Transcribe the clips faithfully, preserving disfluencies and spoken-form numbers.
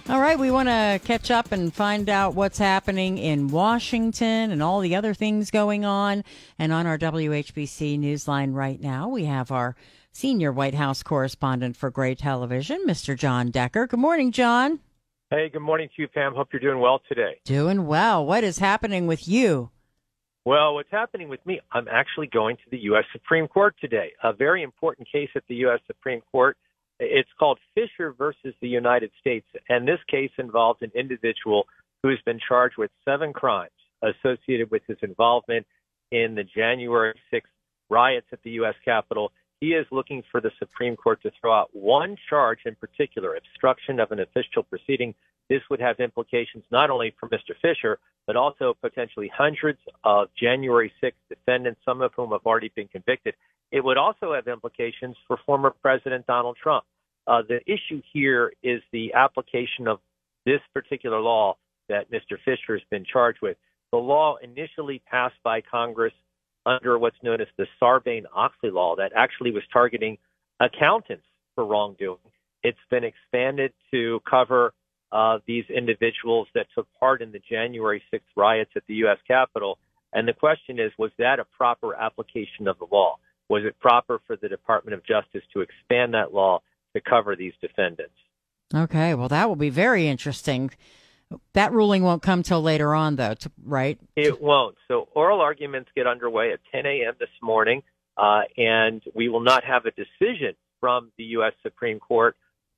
All right, we want to catch up and find out what's happening in Washington and all the other things going on. And on our W H B C Newsline right now, we have our senior White House correspondent for Gray Television, Mister John Decker. Good morning, John. Hey, good morning to you, Pam. Hope you're doing well today. Doing well. What is happening with you? Well, what's happening with me, I'm actually going to the U S Supreme Court today. A very important case at the U S Supreme Court. It's called Fisher versus the United States, and this case involves an individual who has been charged with seven crimes associated with his involvement in the January sixth riots at the U S Capitol. He is looking for the Supreme Court to throw out one charge in particular, obstruction of an official proceeding. This would have implications not only for Mister Fisher, but also potentially hundreds of January sixth defendants, some of whom have already been convicted. It would also have implications for former President Donald Trump. Uh, the issue here is the application of this particular law that Mister Fisher has been charged with. The law initially passed by Congress under what's known as the Sarbanes-Oxley law that actually was targeting accountants for wrongdoing. It's been expanded to cover uh, these individuals that took part in the January sixth riots at the U S Capitol. And the question is, was that a proper application of the law? Was it proper for the Department of Justice to expand that law to cover these defendants? Okay, well, that will be very interesting. That ruling won't come till later on, though, right? It won't. So oral arguments get underway at ten a.m. this morning, uh, and we will not have a decision from the U S Supreme Court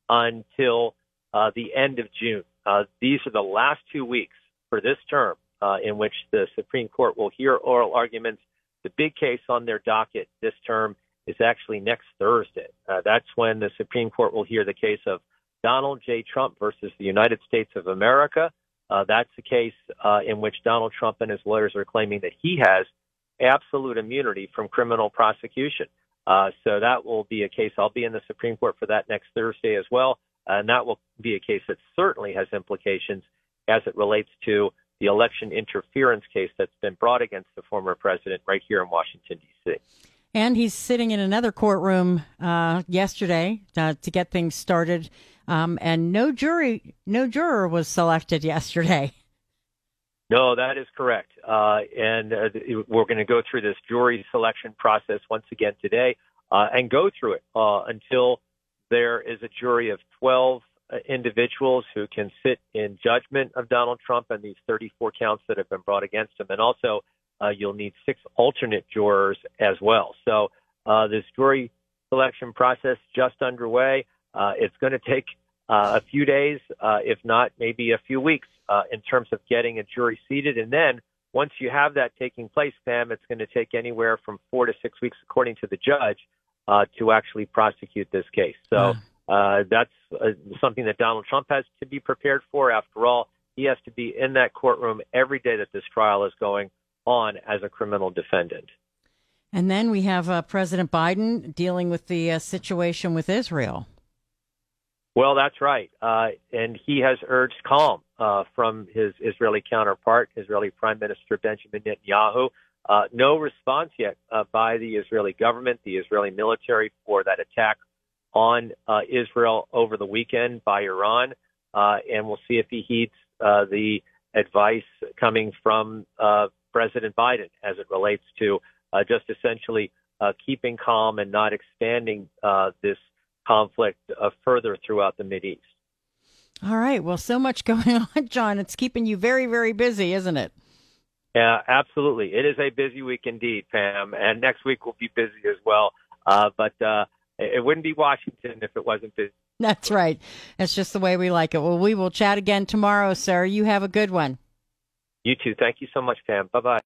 until uh, the end of June. Uh, these are the last two weeks for this term uh, in which the Supreme Court will hear oral arguments. The big case on their docket this term is actually next Thursday. Uh, that's when the Supreme Court will hear the case of Donald J. Trump versus the United States of America. Uh, that's the case uh, in which Donald Trump and his lawyers are claiming that he has absolute immunity from criminal prosecution. Uh, so that will be a case. I'll be in the Supreme Court for that next Thursday as well. And that will be a case that certainly has implications as it relates to the election interference case that's been brought against the former president right here in Washington, D C. And he's sitting in another courtroom uh, yesterday uh, to get things started. Um, and no jury, no juror was selected yesterday. No, that is correct. Uh, and uh, we're going to go through this jury selection process once again today uh, and go through it uh, until there is a jury of twelve uh, individuals who can sit in judgment of Donald Trump and these thirty-four counts that have been brought against him. And also, uh, you'll need six alternate jurors as well. So uh, this jury selection process just underway. Uh, it's going to take uh, a few days, uh, if not maybe a few weeks, uh, in terms of getting a jury seated. And then once you have that taking place, Pam, it's going to take anywhere from four to six weeks, according to the judge, uh, to actually prosecute this case. So uh, that's uh, something that Donald Trump has to be prepared for. After all, he has to be in that courtroom every day that this trial is going on as a criminal defendant. And then we have uh, President Biden dealing with the uh, situation with Israel. Well, that's right. Uh, and he has urged calm uh, from his Israeli counterpart, Israeli Prime Minister Benjamin Netanyahu. Uh, no response yet uh, by the Israeli government, the Israeli military, for that attack on uh, Israel over the weekend by Iran. Uh, and we'll see if he heeds uh, the advice coming from uh, President Biden as it relates to uh, just essentially uh, keeping calm and not expanding uh, this conflict uh, further throughout the Mideast. All right. Well, so much going on, John. It's keeping you very, very busy, isn't it? Yeah, absolutely. It is a busy week indeed, Pam. And next week will be busy as well. Uh, but uh, it wouldn't be Washington if it wasn't busy. That's right. That's just the way we like it. Well, we will chat again tomorrow, sir. You have a good one. You too. Thank you so much, Pam. Bye-bye.